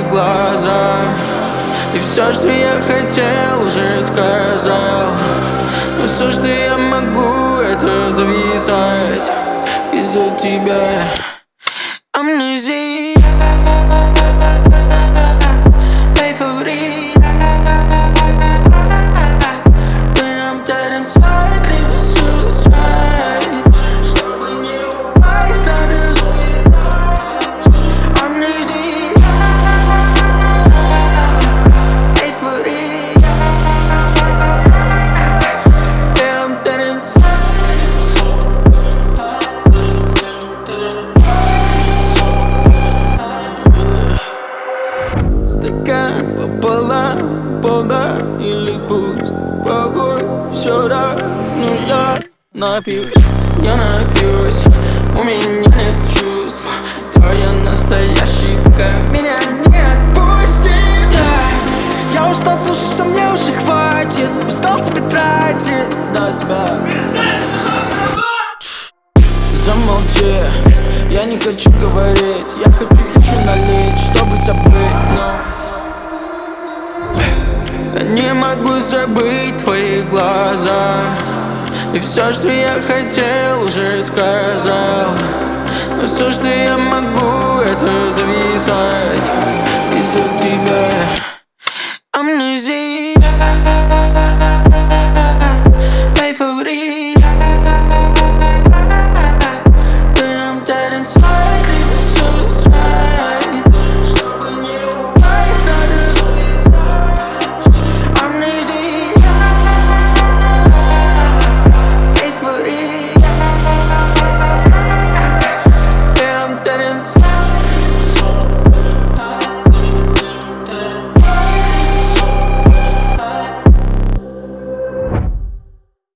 глаза. И все, что я хотел, уже сказал. Но все, что я могу, это зависать из-за тебя. Амнезия, твой фаворит. When I'm dead inside, leave a suicide. Чтобы не упасть, надо suicide. Амнезия, твой фаворит. When I'm dead inside. Стакан пополам, полда или пусть. Похуй, все равно я напьюсь. Я напьюсь, у меня нет чувств. Да, я настоящий, пока меня не отпустит. Я устал слушать, что мне уже хватит. Устал себе тратить до тебя. Замолчи, я не хочу говорить. Я хочу налить, чтобы забыть, но я не могу забыть твои глаза. И все, что я хотел, уже сказал. Но все, что я могу, это зависать из-за тебя. Амнезия.